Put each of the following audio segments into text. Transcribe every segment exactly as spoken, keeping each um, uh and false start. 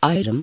Ayrım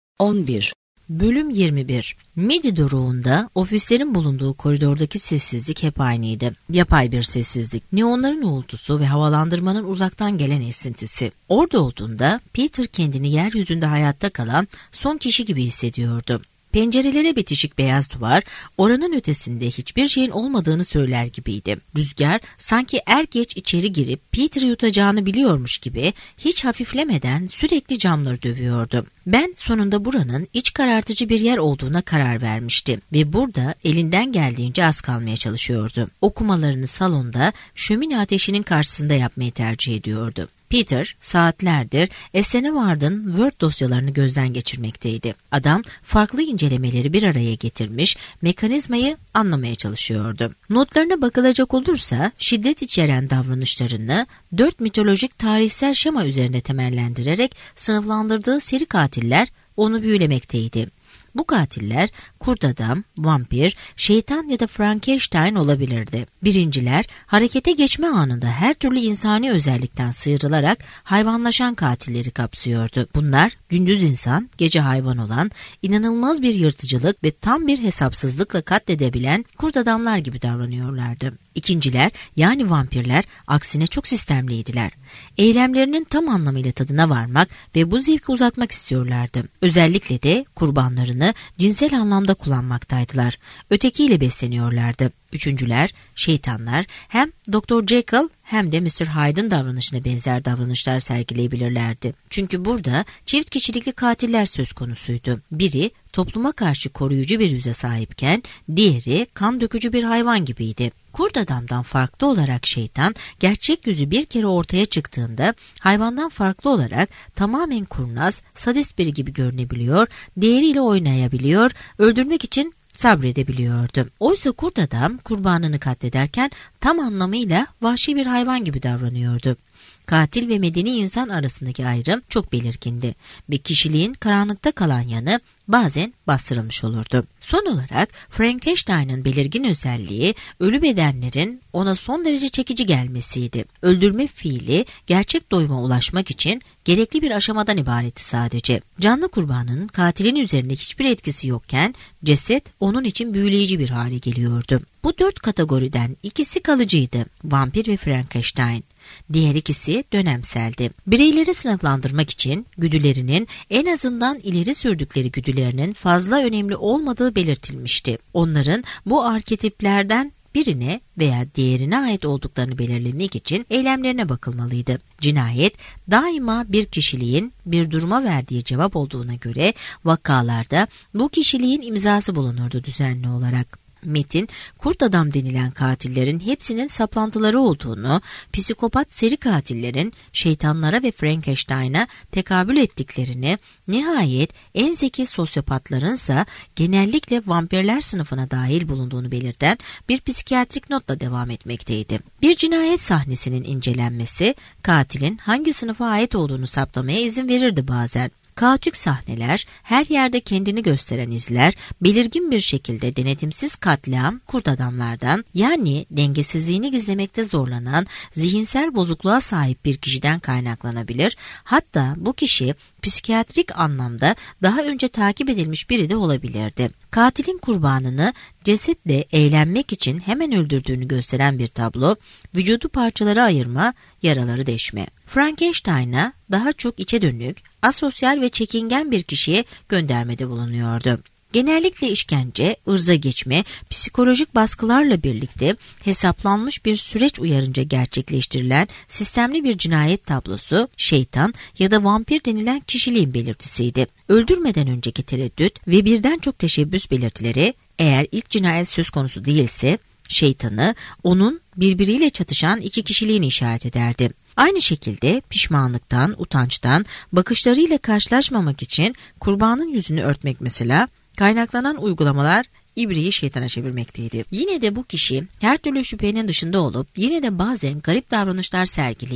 on bir. Bölüm yirmi bir. Midi doruğunda ofislerin bulunduğu koridordaki sessizlik hep aynıydı. Yapay bir sessizlik. Neonların uğultusu ve havalandırmanın uzaktan gelen esintisi. Orada olduğunda Peter kendini yeryüzünde hayatta kalan son kişi gibi hissediyordu. Pencerelere bitişik beyaz duvar, oranın ötesinde hiçbir şeyin olmadığını söyler gibiydi. Rüzgar sanki er geç içeri girip Peter'ı yutacağını biliyormuş gibi hiç hafiflemeden sürekli camları dövüyordu. Ben sonunda buranın iç karartıcı bir yer olduğuna karar vermişti ve burada elinden geldiğince az kalmaya çalışıyordu. Okumalarını salonda şömine ateşinin karşısında yapmayı tercih ediyordu. Peter saatlerdir Estene Ward'ın Word dosyalarını gözden geçirmekteydi. Adam farklı incelemeleri bir araya getirmiş, mekanizmayı anlamaya çalışıyordu. Notlarına bakılacak olursa şiddet içeren davranışlarını dört mitolojik tarihsel şema üzerine temellendirerek sınıflandırdığı seri katiller onu büyülemekteydi. Bu katiller kurt adam, vampir, şeytan ya da Frankenstein olabilirdi. Birinciler harekete geçme anında her türlü insani özellikten sıyrılarak hayvanlaşan katilleri kapsıyordu. Bunlar gündüz insan, gece hayvan olan, inanılmaz bir yırtıcılık ve tam bir hesapsızlıkla katledebilen kurt adamlar gibi davranıyorlardı. İkinciler yani vampirler aksine çok sistemliydiler. Eylemlerinin tam anlamıyla tadına varmak ve bu zevki uzatmak istiyorlardı. Özellikle de kurbanlarını cinsel anlamda kullanmaktaydılar. Ötekiyle besleniyorlardı. Üçüncüler, şeytanlar hem doktor Jekyll hem de mister Hyde'ın davranışına benzer davranışlar sergileyebilirlerdi. Çünkü burada çift kişilikli katiller söz konusuydu. Biri topluma karşı koruyucu bir yüze sahipken diğeri kan dökücü bir hayvan gibiydi. Kurt adamdan farklı olarak şeytan gerçek yüzü bir kere ortaya çıktığında hayvandan farklı olarak tamamen kurnaz, sadist biri gibi görünebiliyor, diğeriyle oynayabiliyor, öldürmek için sabredebiliyordu. Oysa kurt adam kurbanını katlederken tam anlamıyla vahşi bir hayvan gibi davranıyordu. Katil ve medeni insan arasındaki ayrım çok belirgindi ve kişiliğin karanlıkta kalan yanı bazen bastırılmış olurdu. Son olarak Frankenstein'ın belirgin özelliği ölü bedenlerin ona son derece çekici gelmesiydi. Öldürme fiili gerçek doyuma ulaşmak için gerekli bir aşamadan ibaretti sadece. Canlı kurbanın katilin üzerinde hiçbir etkisi yokken ceset onun için büyüleyici bir hale geliyordu. Bu dört kategoriden ikisi kalıcıydı. Vampir ve Frankenstein. Diğer ikisi dönemseldi. Bireyleri sınıflandırmak için güdülerinin en azından ileri sürdükleri güdülerinin fazla önemli olmadığı belirtilmişti. Onların bu arketiplerden birine veya diğerine ait olduklarını belirlemek için eylemlerine bakılmalıydı. Cinayet daima bir kişiliğin bir duruma verdiği cevap olduğuna göre vakalarda bu kişiliğin imzası bulunurdu düzenli olarak. Metin, kurt adam denilen katillerin hepsinin saplantıları olduğunu, psikopat seri katillerin şeytanlara ve Frankenstein'a tekabül ettiklerini, nihayet en zeki sosyopatlarınsa genellikle vampirler sınıfına dahil bulunduğunu belirten bir psikiyatrik notla devam etmekteydi. Bir cinayet sahnesinin incelenmesi, katilin hangi sınıfa ait olduğunu saptamaya izin verirdi bazen. Kaotik sahneler, her yerde kendini gösteren izler, belirgin bir şekilde denetimsiz katliam kurt adamlardan, yani dengesizliğini gizlemekte zorlanan, zihinsel bozukluğa sahip bir kişiden kaynaklanabilir. Hatta bu kişi psikiyatrik anlamda daha önce takip edilmiş biri de olabilirdi. Katilin kurbanını cesetle eğlenmek için hemen öldürdüğünü gösteren bir tablo, vücudu parçalara ayırma, yaraları deşme. Frankenstein'a daha çok içe dönük, asosyal ve çekingen bir kişiye göndermede bulunuyordu. Genellikle işkence, ırza geçme, psikolojik baskılarla birlikte hesaplanmış bir süreç uyarınca gerçekleştirilen sistemli bir cinayet tablosu, şeytan ya da vampir denilen kişiliğin belirtisiydi. Öldürmeden önceki tereddüt ve birden çok teşebbüs belirtileri, eğer ilk cinayet söz konusu değilse, şeytanı onun birbiriyle çatışan iki kişiliğini işaret ederdi. Aynı şekilde pişmanlıktan, utançtan, bakışlarıyla karşılaşmamak için kurbanın yüzünü örtmek mesela, kaynaklanan uygulamalar ibriği şeytana çevirmekteydi. Yine de bu kişi her türlü şüphenin dışında olup yine de bazen garip davranışlar sergileyen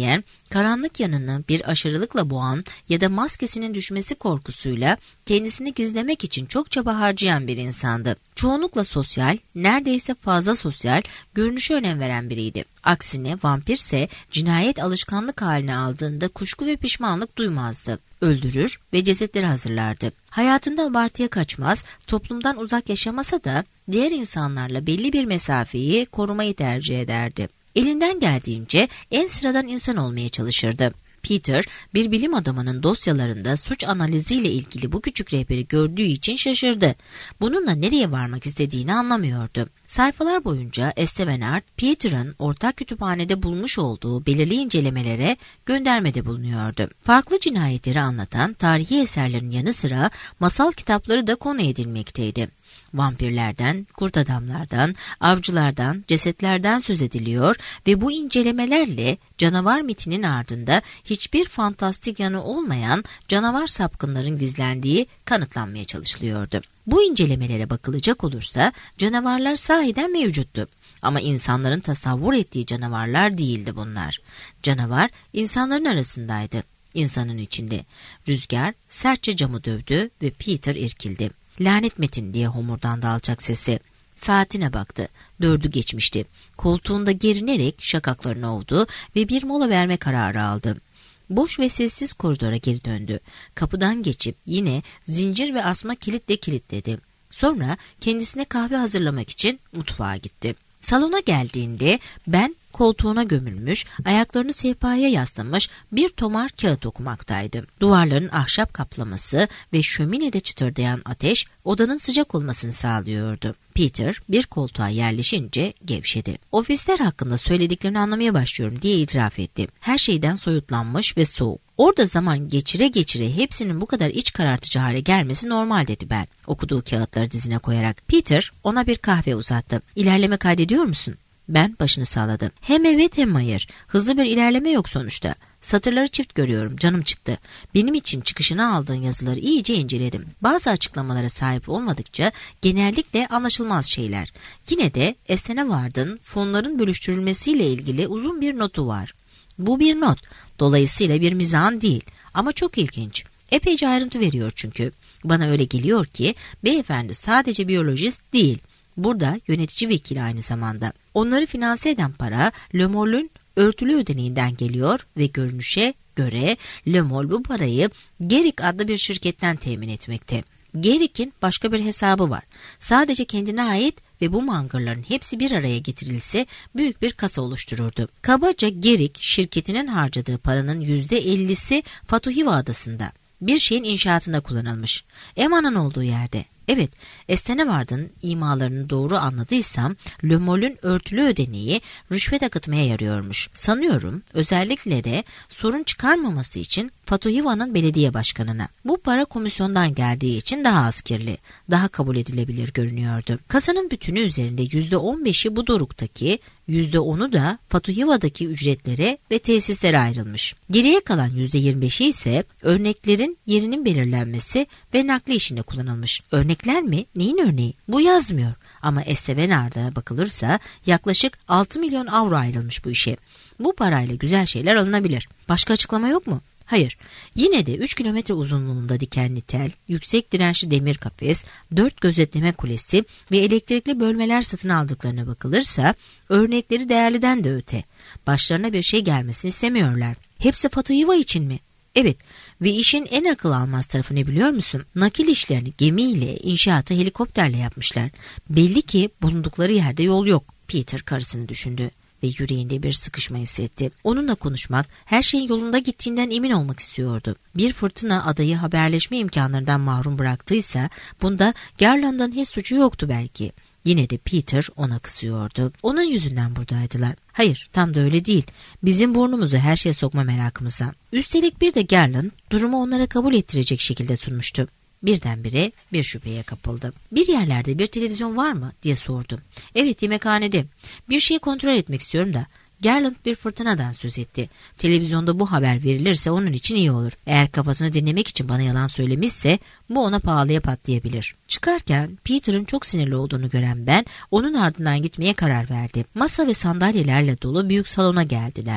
Karanlık yanını bir aşırılıkla boğan ya da maskesinin düşmesi korkusuyla kendisini gizlemek için çok çaba harcayan bir insandı. Çoğunlukla sosyal, neredeyse fazla sosyal, görünüşe önem veren biriydi. Aksine vampirse cinayet alışkanlık haline aldığında kuşku ve pişmanlık duymazdı. Öldürür ve cesetleri hazırlardı. Hayatında abartıya kaçmaz, toplumdan uzak yaşamasa da diğer insanlarla belli bir mesafeyi korumayı tercih ederdi. Elinden geldiğince en sıradan insan olmaya çalışırdı. Peter, bir bilim adamının dosyalarında suç analiziyle ilgili bu küçük rehberi gördüğü için şaşırdı. Bununla nereye varmak istediğini anlamıyordu. Sayfalar boyunca Estevenard, Peter'ın ortak kütüphanede bulmuş olduğu belirli incelemelere göndermede bulunuyordu. Farklı cinayetleri anlatan tarihi eserlerin yanı sıra masal kitapları da konu edilmekteydi. Vampirlerden, kurt adamlardan, avcılardan, cesetlerden söz ediliyor ve bu incelemelerle canavar mitinin ardında hiçbir fantastik yanı olmayan canavar sapkınların gizlendiği kanıtlanmaya çalışılıyordu. Bu incelemelere bakılacak olursa canavarlar sahiden mevcuttu. Ama insanların tasavvur ettiği canavarlar değildi bunlar. Canavar insanların arasındaydı, insanın içinde. Rüzgar sertçe camı dövdü ve Peter irkildi. "Lanet Metin" diye homurdandı alçak sesi. Saatine baktı. Dördü geçmişti. Koltuğunda gerinerek şakaklarını ovdu ve bir mola verme kararı aldı. Boş ve sessiz koridora geri döndü. Kapıdan geçip yine zincir ve asma kilitle kilitledi. Sonra kendisine kahve hazırlamak için mutfağa gitti. Salona geldiğinde Ben koltuğuna gömülmüş, ayaklarını sehpaya yaslamış bir tomar kağıt okumaktaydı. Duvarların ahşap kaplaması ve şöminede çıtırdayan ateş odanın sıcak olmasını sağlıyordu. Peter bir koltuğa yerleşince gevşedi. "Ofisler hakkında söylediklerini anlamaya başlıyorum" diye itiraf etti. Her şeyden soyutlanmış ve soğuk. "Orada zaman geçire geçire hepsinin bu kadar iç karartıcı hale gelmesi normal" dedi Ben, okuduğu kağıtları dizine koyarak. Peter ona bir kahve uzattı. "İlerleme kaydediyor musun?" Ben başını salladı. "Hem evet hem hayır. Hızlı bir ilerleme yok sonuçta. Satırları çift görüyorum. Canım çıktı. Benim için çıkışına aldığın yazıları iyice inceledim. Bazı açıklamalara sahip olmadıkça genellikle anlaşılmaz şeyler. Yine de Estevenard'ın fonların bölüştürülmesiyle ilgili uzun bir notu var. Bu bir not. Dolayısıyla bir mizahın değil. Ama çok ilginç. Epeyce ayrıntı veriyor çünkü. Bana öyle geliyor ki beyefendi sadece biyolojist değil. Burada yönetici vekili aynı zamanda. Onları finanse eden para Le Molle'ün örtülü ödeneğinden geliyor ve görünüşe göre Le Molle bu parayı Gerik adlı bir şirketten temin etmekte. Gerik'in başka bir hesabı var. Sadece kendine ait ve bu mangırların hepsi bir araya getirilse büyük bir kasa oluştururdu. Kabaca Gerik şirketinin harcadığı paranın yüzde ellisi Fatuhiva adasında. Bir şeyin inşaatında kullanılmış. Emma'nın olduğu yerde. Evet, Estevenard'ın imalarını doğru anladıysam Le Molle'ün örtülü ödeneği rüşvet akıtmaya yarıyormuş. Sanıyorum özellikle de sorun çıkarmaması için Fatuhiva'nın belediye başkanına. Bu para komisyondan geldiği için daha az kirli, daha kabul edilebilir görünüyordu. Kasanın bütünü üzerinde yüzde on beşi bu doruktaki, yüzde onu da Fatuhiva'daki ücretlere ve tesislere ayrılmış. Geriye kalan yüzde yirmi beşi ise örneklerin yerinin belirlenmesi ve nakli işinde kullanılmış. Örnekler mi? Neyin örneği? Bu yazmıyor. Ama Estevenard'a bakılırsa yaklaşık altı milyon avro ayrılmış bu işe. Bu parayla güzel şeyler alınabilir. Başka açıklama yok mu? Hayır. Yine de üç kilometre uzunluğunda dikenli tel, yüksek dirençli demir kafes, dört gözetleme kulesi ve elektrikli bölmeler satın aldıklarına bakılırsa örnekleri değerliden de öte. Başlarına bir şey gelmesini istemiyorlar. Hepsi Fatuhiva için mi? Evet ve işin en akıl almaz tarafı ne biliyor musun? Nakil işlerini gemiyle, inşaatı helikopterle yapmışlar. Belli ki bulundukları yerde yol yok. Peter karısını düşündü ve yüreğinde bir sıkışma hissetti. Onunla konuşmak, her şeyin yolunda gittiğinden emin olmak istiyordu. Bir fırtına adayı haberleşme imkanlarından mahrum bıraktıysa bunda Garland'ın hiç suçu yoktu belki. Yine de Peter ona kızıyordu. Onun yüzünden buradaydılar. Hayır, tam da öyle değil. Bizim burnumuzu her şeye sokma merakımıza. Üstelik bir de Garland durumu onlara kabul ettirecek şekilde sunmuştu. Birdenbire bir şüpheye kapıldı. "Bir yerlerde bir televizyon var mı?" diye sordu. "Evet, yemekhanede. Bir şeyi kontrol etmek istiyorum da." Garland bir fırtınadan söz etti. "Televizyonda bu haber verilirse onun için iyi olur. Eğer kafasını dinlemek için bana yalan söylemişse bu ona pahalıya patlayabilir." Çıkarken Peter'ın çok sinirli olduğunu gören Ben onun ardından gitmeye karar verdi. Masa ve sandalyelerle dolu büyük salona geldiler.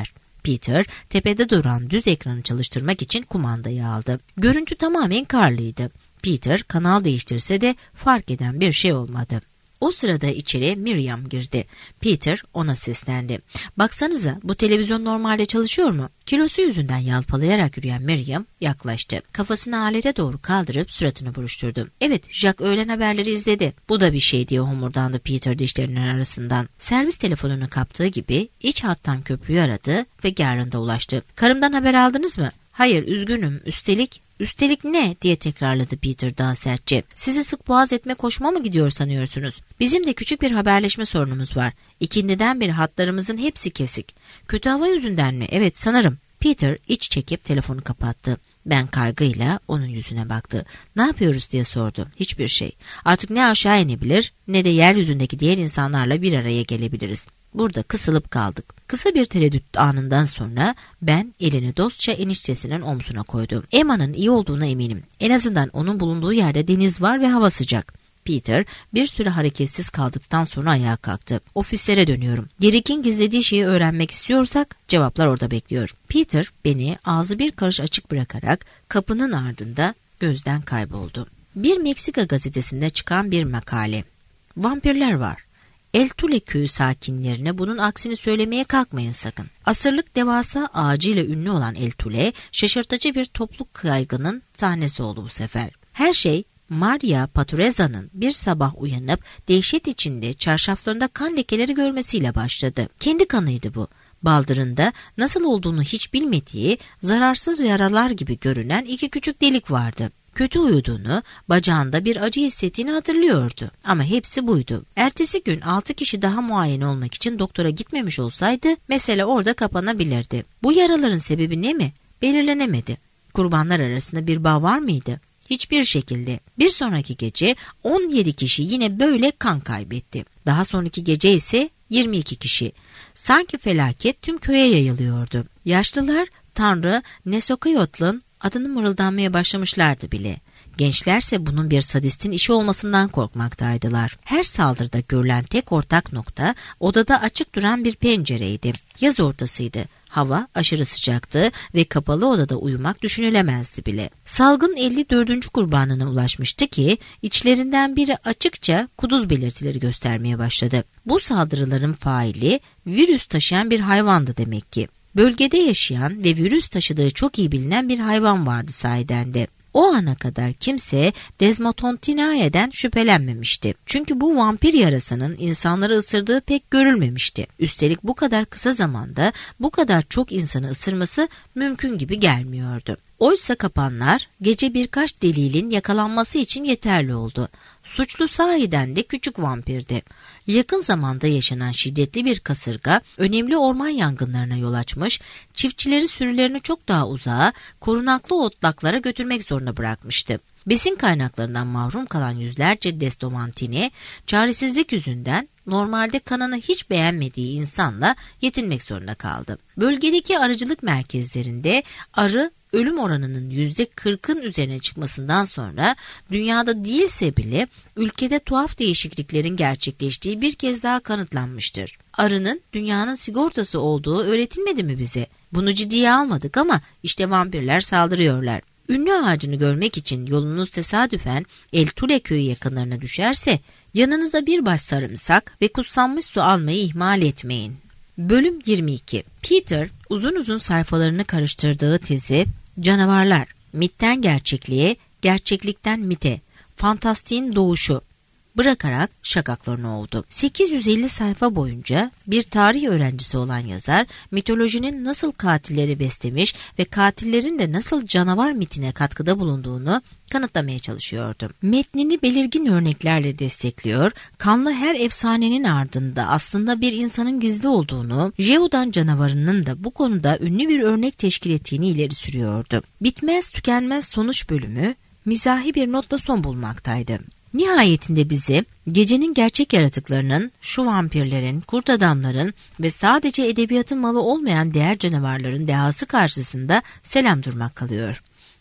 Peter, tepede duran düz ekranı çalıştırmak için kumandayı aldı. Görüntü tamamen karlıydı. Peter kanal değiştirse de fark eden bir şey olmadı. O sırada içeri Miriam girdi. Peter ona seslendi. "Baksanıza, bu televizyon normalde çalışıyor mu?" Kilosu yüzünden yalpalayarak yürüyen Miriam yaklaştı. Kafasını alete doğru kaldırıp suratını buruşturdu. "Evet, Jack öğlen haberleri izledi." "Bu da bir şey," diye homurdandı Peter dişlerinin arasından. Servis telefonunu kaptığı gibi iç hattan köprüyü aradı ve Garland'a ulaştı. "Karımdan haber aldınız mı?" "Hayır, üzgünüm. Üstelik..." "Üstelik ne?" diye tekrarladı Peter daha sertçe. "Sizi sık boğaz etme koşma mı gidiyor sanıyorsunuz? Bizim de küçük bir haberleşme sorunumuz var. İkindiden beri hatlarımızın hepsi kesik." "Kötü hava yüzünden mi?" "Evet, sanırım." Peter iç çekip telefonu kapattı. Ben kaygıyla onun yüzüne baktı. "Ne yapıyoruz?" diye sordu. "Hiçbir şey. Artık ne aşağı inebilir ne de yeryüzündeki diğer insanlarla bir araya gelebiliriz. Burada kısılıp kaldık." Kısa bir tereddüt anından sonra ben elini dostça eniştesinin omzuna koydum. "Emma'nın iyi olduğuna eminim. En azından onun bulunduğu yerde deniz var ve hava sıcak." Peter bir süre hareketsiz kaldıktan sonra ayağa kalktı. "Ofislere dönüyorum. Gerek'in gizlediği şeyi öğrenmek istiyorsak cevaplar orada bekliyor." Peter beni ağzı bir karış açık bırakarak kapının ardında gözden kayboldu. Bir Meksika gazetesinde çıkan bir makale. "Vampirler var. El Tule köyü sakinlerine bunun aksini söylemeye kalkmayın sakın." Asırlık devasa ağacıyla ünlü olan El Tule, şaşırtıcı bir topluluk kaygının sahnesi oldu bu sefer. Her şey Maria Patureza'nın bir sabah uyanıp dehşet içinde çarşaflarında kan lekeleri görmesiyle başladı. Kendi kanıydı bu. Baldırında nasıl olduğunu hiç bilmediği zararsız yaralar gibi görünen iki küçük delik vardı. Kötü uyuduğunu, bacağında bir acı hissettiğini hatırlıyordu. Ama hepsi buydu. Ertesi gün altı kişi daha muayene olmak için doktora gitmemiş olsaydı mesele orada kapanabilirdi. Bu yaraların sebebi ne mi? Belirlenemedi. Kurbanlar arasında bir bağ var mıydı? Hiçbir şekilde. Bir sonraki gece on yedi kişi yine böyle kan kaybetti. Daha sonraki gece ise yirmi iki kişi. Sanki felaket tüm köye yayılıyordu. Yaşlılar Tanrı Nesokayotl'un adını mırıldanmaya başlamışlardı bile. Gençlerse bunun bir sadistin işi olmasından korkmaktaydılar. Her saldırıda görülen tek ortak nokta odada açık duran bir pencereydi. Yaz ortasıydı. Hava aşırı sıcaktı ve kapalı odada uyumak düşünülemezdi bile. Salgın elli dördüncü kurbanına ulaşmıştı ki içlerinden biri açıkça kuduz belirtileri göstermeye başladı. Bu saldırıların faili virüs taşıyan bir hayvandı demek ki. Bölgede yaşayan ve virüs taşıdığı çok iyi bilinen bir hayvan vardı sahiden de. O ana kadar kimse Desmotontinae'den şüphelenmemişti. Çünkü bu vampir yarasının insanları ısırdığı pek görülmemişti. Üstelik bu kadar kısa zamanda bu kadar çok insanı ısırması mümkün gibi gelmiyordu. Oysa kapanlar gece birkaç delilin yakalanması için yeterli oldu. Suçlu sahiden de küçük vampirdi. Yakın zamanda yaşanan şiddetli bir kasırga önemli orman yangınlarına yol açmış, çiftçileri sürülerini çok daha uzağa, korunaklı otlaklara götürmek zorunda bırakmıştı. Besin kaynaklarından mahrum kalan yüzlerce Destomantini, çaresizlik yüzünden normalde kanını hiç beğenmediği insanla yetinmek zorunda kaldı. Bölgedeki arıcılık merkezlerinde arı ölüm oranının yüzde kırkın üzerine çıkmasından sonra dünyada değilse bile ülkede tuhaf değişikliklerin gerçekleştiği bir kez daha kanıtlanmıştır. Arının dünyanın sigortası olduğu öğretilmedi mi bize? Bunu ciddiye almadık ama işte vampirler saldırıyorlar. Ünlü ağacını görmek için yolunuz tesadüfen El Tule köyü yakınlarına düşerse yanınıza bir baş sarımsak ve kutsanmış su almayı ihmal etmeyin. Bölüm yirmi iki. Peter uzun uzun sayfalarını karıştırdığı tezi Canavarlar, mitten gerçekliğe, gerçeklikten mite, fantastiğin doğuşu bırakarak şakaklarını oldu. sekiz yüz elli sayfa boyunca bir tarih öğrencisi olan yazar, mitolojinin nasıl katilleri beslemiş ve katillerin de nasıl canavar mitine katkıda bulunduğunu kanıtlamaya çalışıyordu. Metnini belirgin örneklerle destekliyor, kanlı her efsanenin ardında aslında bir insanın gizli olduğunu, Jeodan canavarının da bu konuda ünlü bir örnek teşkil ettiğini ileri sürüyordu. Bitmez tükenmez sonuç bölümü mizahi bir notla son bulmaktaydı. Nihayetinde bizi gecenin gerçek yaratıklarının, şu vampirlerin, kurt adamların ve sadece edebiyatın malı olmayan diğer canavarların dehası karşısında selam durmak kalıyor.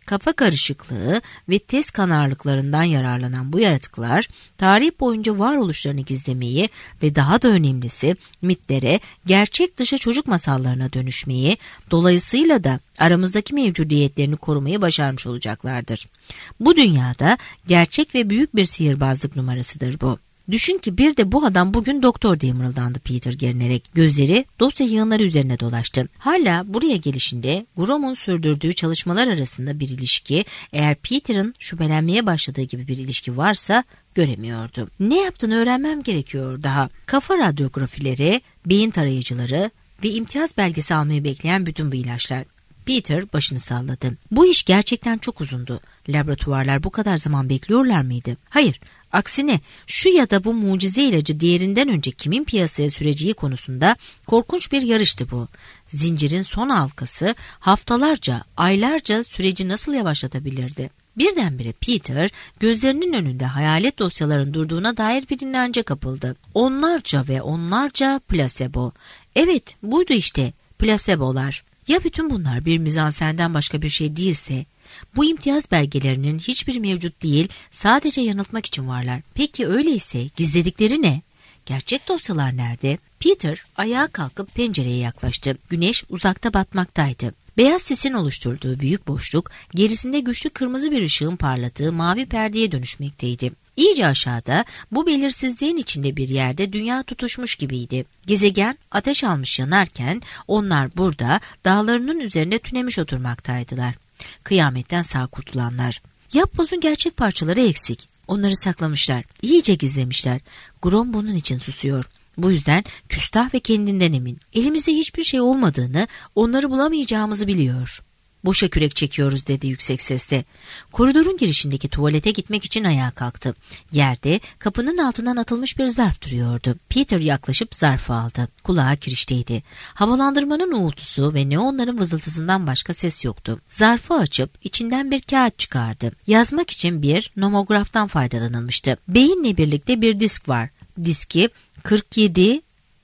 Kafa karışıklığı ve tez kanarlıklarından yararlanan bu yaratıklar tarih boyunca varoluşlarını gizlemeyi ve daha da önemlisi mitlere, gerçek dışı çocuk masallarına dönüşmeyi, dolayısıyla da aramızdaki mevcudiyetlerini korumayı başarmış olacaklardır. Bu dünyada gerçek ve büyük bir sihirbazlık numarasıdır bu. Düşün ki bir de bu adam bugün doktor diye mırıldandı Peter gerinerek. Gözleri dosya yığınları üzerine dolaştı. Hala buraya gelişinde Groom'un sürdürdüğü çalışmalar arasında bir ilişki, eğer Peter'ın şüphelenmeye başladığı gibi bir ilişki varsa göremiyordu. Ne yaptığını öğrenmem gerekiyor daha. Kafa radyografileri, beyin tarayıcıları ve imtiyaz belgesi almayı bekleyen bütün bu ilaçlar. Peter başını salladı. Bu iş gerçekten çok uzundu. Laboratuvarlar bu kadar zaman bekliyorlar mıydı? Hayır. Aksine şu ya da bu mucize ilacı diğerinden önce kimin piyasaya süreceği konusunda korkunç bir yarıştı bu. Zincirin son halkası haftalarca, aylarca süreci nasıl yavaşlatabilirdi? Birdenbire Peter gözlerinin önünde hayalet dosyaların durduğuna dair bir inanca kapıldı. Onlarca ve onlarca plasebo. Evet, buydu işte, plasebolar. Ya bütün bunlar bir mizansenden başka bir şey değilse? Bu imtiyaz belgelerinin hiçbir mevcut değil, sadece yanıltmak için varlar. Peki öyleyse gizledikleri ne? Gerçek dosyalar nerede? Peter ayağa kalkıp pencereye yaklaştı. Güneş uzakta batmaktaydı. Beyaz sisin oluşturduğu büyük boşluk, gerisinde güçlü kırmızı bir ışığın parladığı mavi perdeye dönüşmekteydi. İyice aşağıda, bu belirsizliğin içinde bir yerde dünya tutuşmuş gibiydi. Gezegen ateş almış yanarken onlar burada dağlarının üzerinde tünemiş oturmaktaydılar. Kıyametten sağ kurtulanlar. Yapbozun gerçek parçaları eksik. Onları saklamışlar, iyice gizlemişler. Groom bunun için susuyor. Bu yüzden küstah ve kendinden emin. Elimizde hiçbir şey olmadığını, onları bulamayacağımızı biliyor. Boşa kürek çekiyoruz dedi yüksek sesle. Koridorun girişindeki tuvalete gitmek için ayağa kalktı. Yerde kapının altından atılmış bir zarf duruyordu. Peter yaklaşıp zarfı aldı. Kulağı kirişteydi. Havalandırmanın uğultusu ve neonların vızıltısından başka ses yoktu. Zarfı açıp içinden bir kağıt çıkardı. Yazmak için bir nomograftan faydalanılmıştı. Beyinle birlikte bir disk var. Diski kırk yedi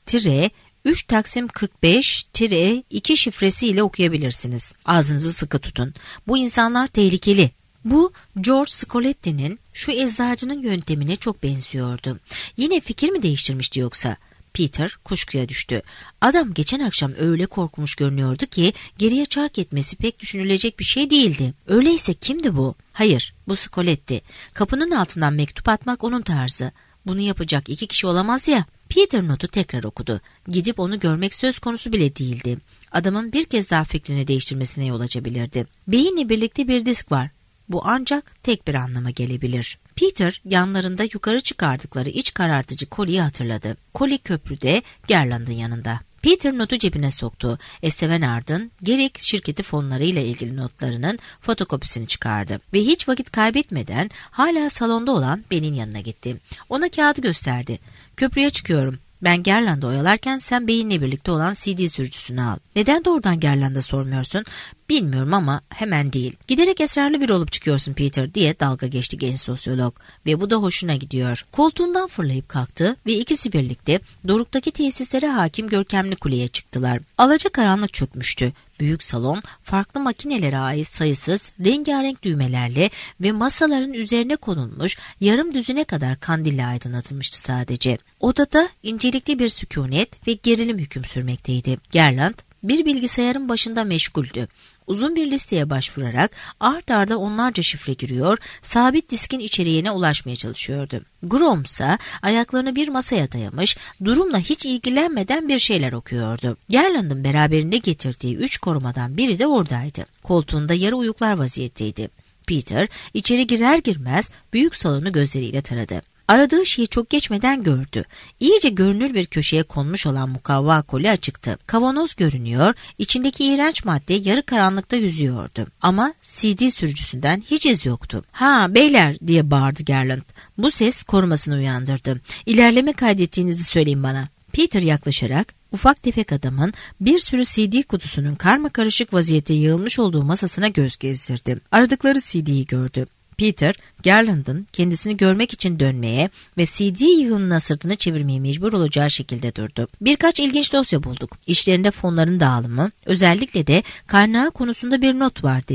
üç Taksim kırk beş iki şifresiyle okuyabilirsiniz. Ağzınızı sıkı tutun. Bu insanlar tehlikeli. Bu George Scoletti'nin şu eczacının yöntemine çok benziyordu. Yine fikir mi değiştirmişti yoksa? Peter kuşkuya düştü. Adam geçen akşam öyle korkmuş görünüyordu ki geriye çark etmesi pek düşünülecek bir şey değildi. Öyleyse kimdi bu? Hayır, bu Scoletti. Kapının altından mektup atmak onun tarzı. Bunu yapacak iki kişi olamaz ya. Peter notu tekrar okudu. Gidip onu görmek söz konusu bile değildi. Adamın bir kez daha fikrini değiştirmesine yol açabilirdi. Beyinle birlikte bir disk var. Bu ancak tek bir anlama gelebilir. Peter yanlarında yukarı çıkardıkları iç karartıcı koliyi hatırladı. Koli köprüde Garland'ın yanında. Peter notu cebine soktu. Esteban Ard'ın gerek şirketi fonlarıyla ilgili notlarının fotokopisini çıkardı. Ve hiç vakit kaybetmeden hala salonda olan Ben'in yanına gitti. Ona kağıdı gösterdi. Köprüye çıkıyorum. Ben Garland'ı oyalarken sen beyinle birlikte olan C D sürücüsünü al. Neden doğrudan Garland'a sormuyorsun? Bilmiyorum ama hemen değil. Giderek esrarlı biri olup çıkıyorsun Peter diye dalga geçti genç sosyolog. Ve bu da hoşuna gidiyor. Koltuğundan fırlayıp kalktı ve ikisi birlikte Doruk'taki tesislere hakim görkemli kuleye çıktılar. Alacakaranlık çökmüştü. Büyük salon farklı makinelere ait sayısız rengarenk düğmelerle ve masaların üzerine konulmuş yarım düzine kadar kandille aydınlatılmıştı sadece. Odada incelikli bir sükunet ve gerilim hüküm sürmekteydi. Garland bir bilgisayarın başında meşguldü. Uzun bir listeye başvurarak art arda onlarca şifre giriyor, sabit diskin içeriğine ulaşmaya çalışıyordu. Groom ise ayaklarını bir masaya dayamış, durumla hiç ilgilenmeden bir şeyler okuyordu. Garland'ın beraberinde getirdiği üç korumadan biri de oradaydı. Koltuğunda yarı uyuklar vaziyetteydi. Peter içeri girer girmez büyük salonu gözleriyle taradı. Aradığı şeyi çok geçmeden gördü. İyice görünür bir köşeye konmuş olan mukavva koli açıktı. Kavanoz görünüyor, içindeki iğrenç madde yarı karanlıkta yüzüyordu. Ama C D sürücüsünden hiç iz yoktu. "Ha beyler!" diye bağırdı Garland. Bu ses korumasını uyandırdı. "İlerleme kaydettiğinizi söyleyin bana." Peter yaklaşarak ufak tefek adamın bir sürü C D kutusunun karmakarışık vaziyette yığılmış olduğu masasına göz gezdirdi. Aradıkları C D'yi gördü. Peter, Garland'ın kendisini görmek için dönmeye ve C D yığınına sırtını çevirmeye mecbur olacağı şekilde durdu. "Birkaç ilginç dosya bulduk. İşlerinde fonların dağılımı, özellikle de kaynağı konusunda bir not var," dedi.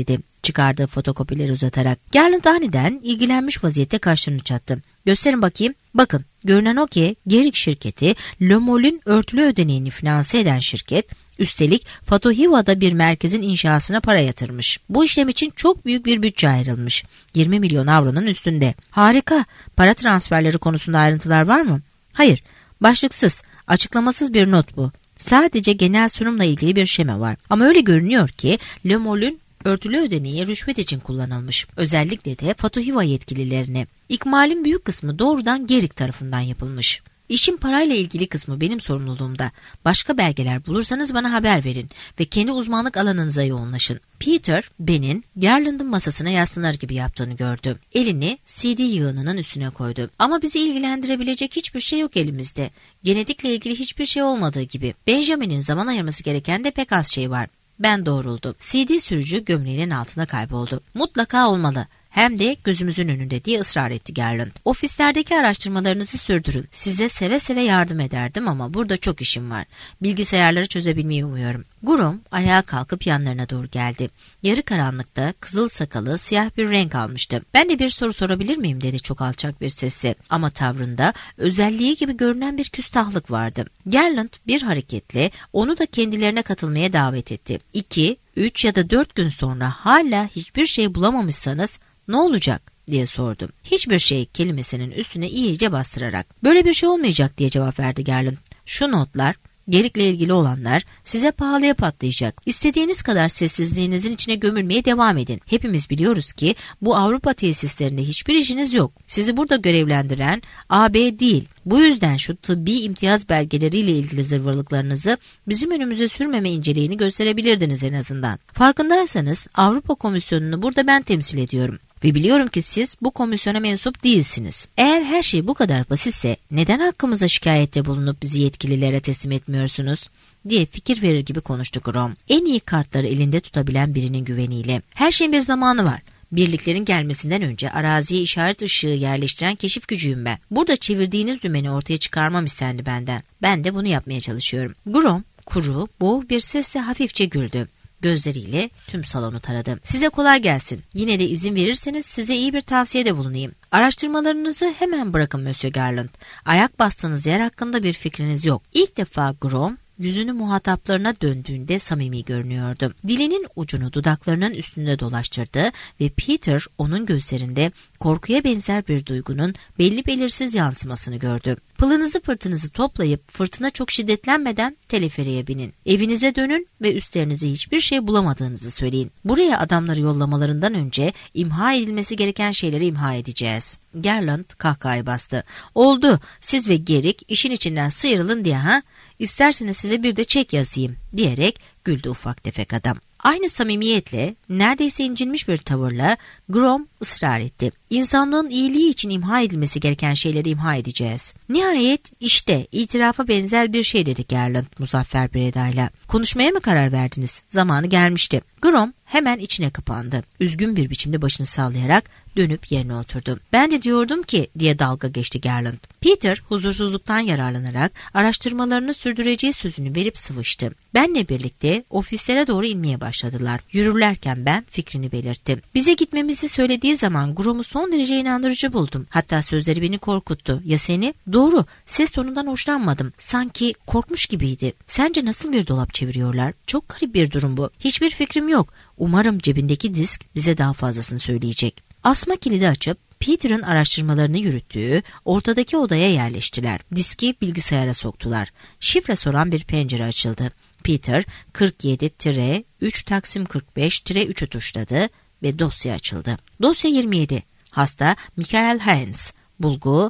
çıkardığı fotokopileri uzatarak. Garland aniden ilgilenmiş vaziyette kaşlarını çattı. Gösterin bakayım. Bakın, görünen o ki Gerik şirketi Le Molle'ün örtülü ödeneğini finanse eden şirket, üstelik Fatohiva'da bir merkezin inşasına para yatırmış. Bu işlem için çok büyük bir bütçe ayrılmış. yirmi milyon avronun üstünde. Harika. Para transferleri konusunda ayrıntılar var mı? Hayır. Başlıksız, açıklamasız bir not bu. Sadece genel sunumla ilgili bir şema var. Ama öyle görünüyor ki Le Molle'ün örtülü ödeneği rüşvet için kullanılmış. Özellikle de Fatohiva yetkililerine. İkmalin büyük kısmı doğrudan Gerik tarafından yapılmış. İşin parayla ilgili kısmı benim sorumluluğumda. Başka belgeler bulursanız bana haber verin ve kendi uzmanlık alanınıza yoğunlaşın. Peter, Ben'in Garland'ın masasına yaslanır gibi yaptığını gördü. Elini C D yığınının üstüne koydu. Ama bizi ilgilendirebilecek hiçbir şey yok elimizde. Genetikle ilgili hiçbir şey olmadığı gibi. Benjamin'in zaman ayırması gereken de pek az şey var. Ben doğruldu. C D sürücü gömleğinin altına kayboldu. Mutlaka olmalı. Hem de gözümüzün önünde diye ısrar etti Garland. Ofislerdeki araştırmalarınızı sürdürün. Size seve seve yardım ederdim ama burada çok işim var. Bilgisayarları çözebilmeyi umuyorum. Grom ayağa kalkıp yanlarına doğru geldi. Yarı karanlıkta kızıl sakalı siyah bir renk almıştı. Ben de bir soru sorabilir miyim dedi çok alçak bir sesle. Ama tavrında özelliği gibi görünen bir küstahlık vardı. Garland bir hareketle onu da kendilerine katılmaya davet etti. İki, üç ya da dört gün sonra hala hiçbir şey bulamamışsanız ne olacak diye sordum. Hiçbir şey kelimesinin üstüne iyice bastırarak. Böyle bir şey olmayacak diye cevap verdi Garland. Şu notlar, Gerik'le ilgili olanlar size pahalıya patlayacak. İstediğiniz kadar sessizliğinizin içine gömülmeye devam edin. Hepimiz biliyoruz ki bu Avrupa tesislerinde hiçbir işiniz yok. Sizi burada görevlendiren A B değil. Bu yüzden şu tıbbi imtiyaz belgeleriyle ilgili zırvalıklarınızı bizim önümüze sürmeme inceliğini gösterebilirdiniz en azından. Farkındaysanız Avrupa Komisyonu'nu burada ben temsil ediyorum. Ve biliyorum ki siz bu komisyona mensup değilsiniz. Eğer her şey bu kadar basitse neden hakkımıza şikayette bulunup bizi yetkililere teslim etmiyorsunuz? diye fikir verir gibi konuştu Grom. En iyi kartları elinde tutabilen birinin güveniyle. Her şeyin bir zamanı var. Birliklerin gelmesinden önce araziye işaret ışığı yerleştiren keşif gücüyüm ben. Burada çevirdiğiniz dümeni ortaya çıkarmam istendi benden. Ben de bunu yapmaya çalışıyorum. Grom kuru, boğuk bir sesle hafifçe güldü. Gözleriyle tüm salonu taradı. Size kolay gelsin. Yine de izin verirseniz size iyi bir tavsiyede bulunayım. Araştırmalarınızı hemen bırakın Monsieur Garland. Ayak bastığınız yer hakkında bir fikriniz yok. İlk defa Grom yüzünü muhataplarına döndüğünde samimi görünüyordu. Dilinin ucunu dudaklarının üstünde dolaştırdı ve Peter onun gözlerinde korkuya benzer bir duygunun belli belirsiz yansımasını gördü. Pılınızı pırtınızı toplayıp fırtına çok şiddetlenmeden teleferiye binin. Evinize dönün ve üstlerinize hiçbir şey bulamadığınızı söyleyin. Buraya adamları yollamalarından önce imha edilmesi gereken şeyleri imha edeceğiz. Garland kahkahayı bastı. Oldu. Siz ve Gerik işin içinden sıyrılın diye ha? İsterseniz size bir de çek yazayım diyerek güldü ufak tefek adam. Aynı samimiyetle, neredeyse incinmiş bir tavırla Grom ısrar etti. İnsanlığın iyiliği için imha edilmesi gereken şeyleri imha edeceğiz. Nihayet işte itirafa benzer bir şey dedi Garland muzaffer bir edayla. Konuşmaya mı karar verdiniz? Zamanı gelmişti. Grom hemen içine kapandı. Üzgün bir biçimde başını sallayarak dönüp yerine oturdu. Ben de diyordum ki diye dalga geçti Garland. Peter huzursuzluktan yararlanarak araştırmalarını sürdüreceği sözünü verip sıvıştı. Benle birlikte ofislere doğru inmeye başladılar. Yürürlerken ben fikrini belirttim. Bize gitmemizi söylediği zaman Grom'u son derece inandırıcı buldum. Hatta sözleri beni korkuttu. Ya seni? Doğru. Ses tonundan hoşlanmadım. Sanki korkmuş gibiydi. Sence nasıl bir dolap çeviriyorlar? Çok garip bir durum bu. Hiçbir fikrim yok. Umarım cebindeki disk bize daha fazlasını söyleyecek. Asma kilidi açıp Peter'ın araştırmalarını yürüttüğü ortadaki odaya yerleştiler. Diski bilgisayara soktular. Şifre soran bir pencere açıldı. Peter kırk yedi üç Taksim kırk beş üçü tuşladı ve dosya açıldı. Dosya yirmi yedi. Hasta Michael Heinz. Bulgu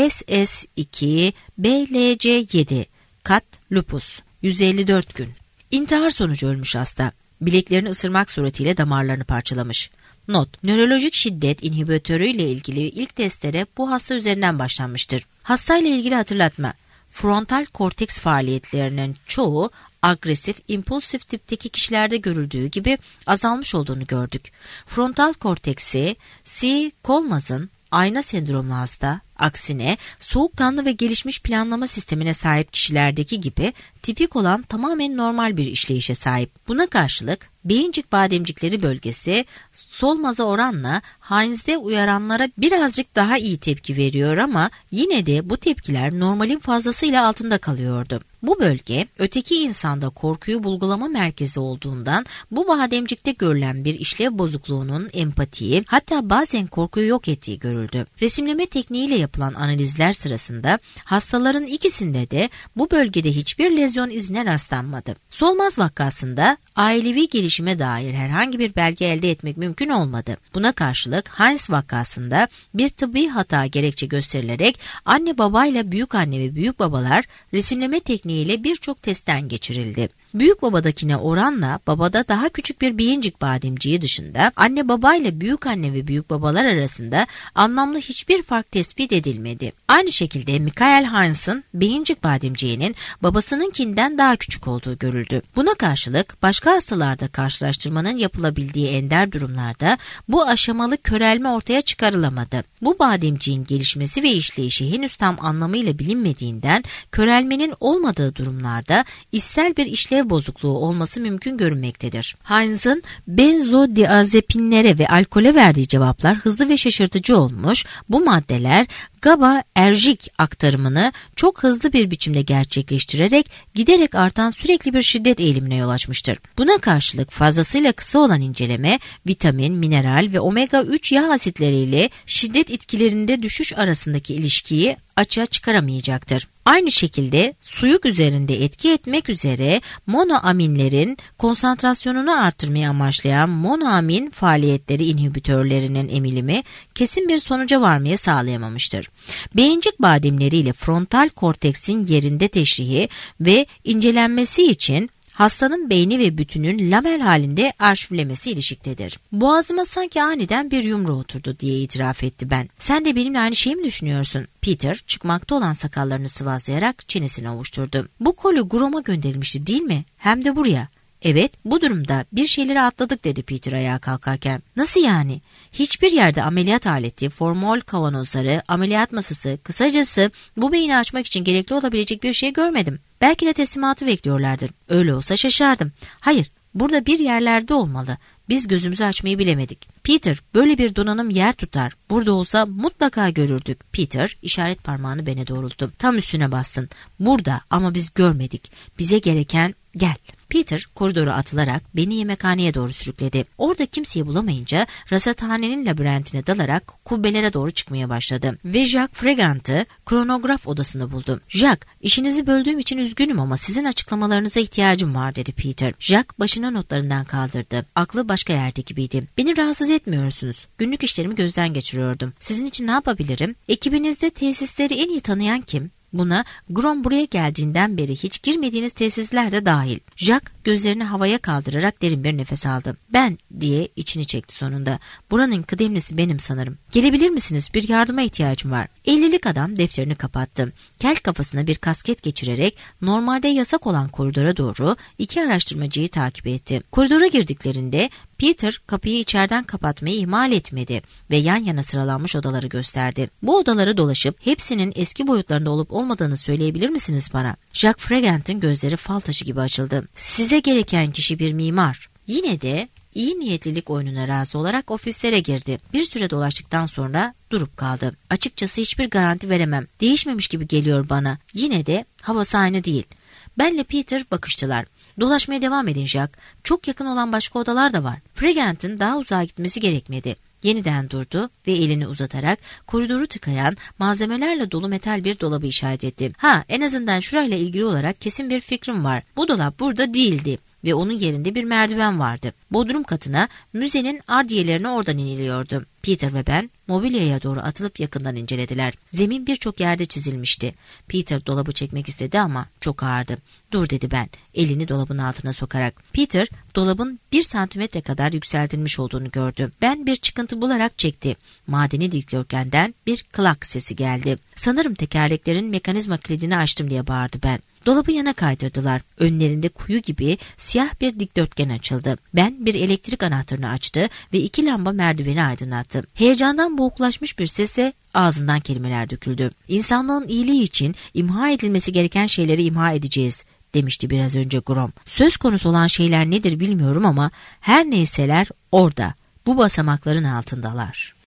S S iki B L C yedi. Kat lupus. yüz elli dört gün. İntihar sonucu ölmüş hasta. Bileklerini ısırmak suretiyle damarlarını parçalamış. Not: nörolojik şiddet inhibitörü ile ilgili ilk testlere bu hasta üzerinden başlanmıştır. Hastayla ilgili hatırlatma: frontal korteks faaliyetlerinin çoğu agresif, impulsif tipteki kişilerde görüldüğü gibi azalmış olduğunu gördük. Frontal korteksi C. Kolmaz'ın ayna sendromlu hasta Aksine soğukkanlı ve gelişmiş planlama sistemine sahip kişilerdeki gibi tipik olan tamamen normal bir işleyişe sahip. Buna karşılık beyincik bademcikleri bölgesi Solmaz'a oranla Heinz'de uyaranlara birazcık daha iyi tepki veriyor ama yine de bu tepkiler normalin fazlasıyla altında kalıyordu. Bu bölge öteki insanda korkuyu bulgulama merkezi olduğundan bu bademcikte görülen bir işlev bozukluğunun empatiyi, hatta bazen korkuyu yok ettiği görüldü. Resimleme tekniğiyle yapılan analizler sırasında hastaların ikisinde de bu bölgede hiçbir lezyon izine rastlanmadı. Solmaz vakasında ailevi gelişime dair herhangi bir belge elde etmek mümkün olmadı. Buna karşılık Heinz vakasında bir tıbbi hata gerekçe gösterilerek anne babayla büyük anne ve büyük babalar resimleme tekniği ile birçok testten geçirildi. Büyük babadakine oranla babada daha küçük bir beyincik bademciği dışında anne babayla büyük anne ve büyük babalar arasında anlamlı hiçbir fark tespit edilmedi. Aynı şekilde Michael Heinz'ın beyincik bademciğinin babasınınkinden daha küçük olduğu görüldü. Buna karşılık başka hastalarda karşılaştırmanın yapılabildiği ender durumlarda bu aşamalı körelme ortaya çıkarılamadı. Bu bademciğin gelişmesi ve işleyişi henüz tam anlamıyla bilinmediğinden körelmenin olmadığı durumlarda içsel bir işlev bozukluğu olması mümkün görünmektedir. Heinz'ın benzodiazepinlere ve alkole verdiği cevaplar hızlı ve şaşırtıcı olmuş. Bu maddeler GABA-erjik aktarımını çok hızlı bir biçimde gerçekleştirerek giderek artan sürekli bir şiddet eğilimine yol açmıştır. Buna karşılık fazlasıyla kısa olan inceleme vitamin, mineral ve omega üç yağ asitleriyle şiddet etkilerinde düşüş arasındaki ilişkiyi açığa çıkaramayacaktır. Aynı şekilde suyuk üzerinde etki etmek üzere monoaminlerin konsantrasyonunu artırmayı amaçlayan monoamin faaliyetleri inhibitörlerinin emilimi kesin bir sonuca varmayı sağlayamamıştır. Beyincik bademleriyle frontal korteksin yerinde teşrihi ve incelenmesi için hastanın beyni ve bütünün lamel halinde arşivlemesi ilişiktedir. Boğazıma sanki aniden bir yumru oturdu diye itiraf etti ben. Sen de benimle aynı şeyi mi düşünüyorsun? Peter çıkmakta olan sakallarını sıvazlayarak çenesini ovuşturdu. Bu koli Grom'a gönderilmişti değil mi? Hem de buraya. Evet, bu durumda bir şeyleri atladık dedi Peter ayağa kalkarken. Nasıl yani? Hiçbir yerde ameliyat aleti, formol kavanozları, ameliyat masası, kısacası bu beyni açmak için gerekli olabilecek bir şey görmedim. Belki de teslimatı bekliyorlardır. Öyle olsa şaşardım. Hayır, burada bir yerlerde olmalı. Biz gözümüzü açmayı bilemedik. Peter, böyle bir donanım yer tutar. Burada olsa mutlaka görürdük. Peter işaret parmağını bana doğrulttu. Tam üstüne bastın. Burada ama biz görmedik. Bize gereken gel. Peter koridora atılarak beni yemekhaneye doğru sürükledi. Orada kimseyi bulamayınca rasathanenin labirentine dalarak kubbelere doğru çıkmaya başladı. Ve Jacques Fregant'ı kronograf odasında buldum. Jacques, işinizi böldüğüm için üzgünüm ama sizin açıklamalarınıza ihtiyacım var dedi Peter. Jacques başını notlarından kaldırdı. Aklı başka yerde gibiydi. Beni rahatsız etmiyorsunuz. Günlük işlerimi gözden geçiriyordum. Sizin için ne yapabilirim? Ekibinizde tesisleri en iyi tanıyan kim? Buna Grom buraya geldiğinden beri hiç girmediğiniz tesisler de dahil. Jacques gözlerini havaya kaldırarak derin bir nefes aldı. Ben diye içini çekti sonunda. Buranın kıdemlisi benim sanırım. Gelebilir misiniz? Bir yardıma ihtiyacım var. ellilik adam defterini kapattı. Kel kafasına bir kasket geçirerek normalde yasak olan koridora doğru iki araştırmacıyı takip etti. Koridora girdiklerinde Peter kapıyı içeriden kapatmayı ihmal etmedi ve yan yana sıralanmış odaları gösterdi. Bu odaları dolaşıp hepsinin eski boyutlarında olup olmadığını söyleyebilir misiniz bana? Jacques Fregant'ın gözleri fal taşı gibi açıldı. Size gereken kişi bir mimar. Yine de iyi niyetlilik oyununa razı olarak ofislere girdi. Bir süre dolaştıktan sonra durup kaldı. Açıkçası hiçbir garanti veremem. Değişmemiş gibi geliyor bana. Yine de havası aynı değil. Benle Peter bakıştılar. Dolaşmaya devam edin Jacques. Çok yakın olan başka odalar da var. Fregant'ın daha uzağa gitmesi gerekmedi. Yeniden durdu ve elini uzatarak koridoru tıkayan malzemelerle dolu metal bir dolabı işaret etti. Ha, en azından şurayla ilgili olarak kesin bir fikrim var. Bu dolap burada değildi ve onun yerinde bir merdiven vardı. Bodrum katına müzenin ardiyelerine oradan iniliyordu. Peter ve ben mobilyaya doğru atılıp yakından incelediler. Zemin birçok yerde çizilmişti. Peter dolabı çekmek istedi ama çok ağırdı. Dur dedi ben, elini dolabın altına sokarak. Peter dolabın bir santimetre kadar yükseltilmiş olduğunu gördü. Ben bir çıkıntı bularak çekti. Madeni dikdörtgenden bir klak sesi geldi. Sanırım tekerleklerin mekanizma kilidini açtım diye bağırdı ben. Dolabı yana kaydırdılar. Önlerinde kuyu gibi siyah bir dikdörtgen açıldı. Ben bir elektrik anahtarını açtı ve iki lamba merdiveni aydınlattı. Heyecandan boğuklaşmış bir sesle ağzından kelimeler döküldü. İnsanlığın iyiliği için imha edilmesi gereken şeyleri imha edeceğiz demişti biraz önce Grom. Söz konusu olan şeyler nedir bilmiyorum ama her neyseler orada, bu basamakların altındalar.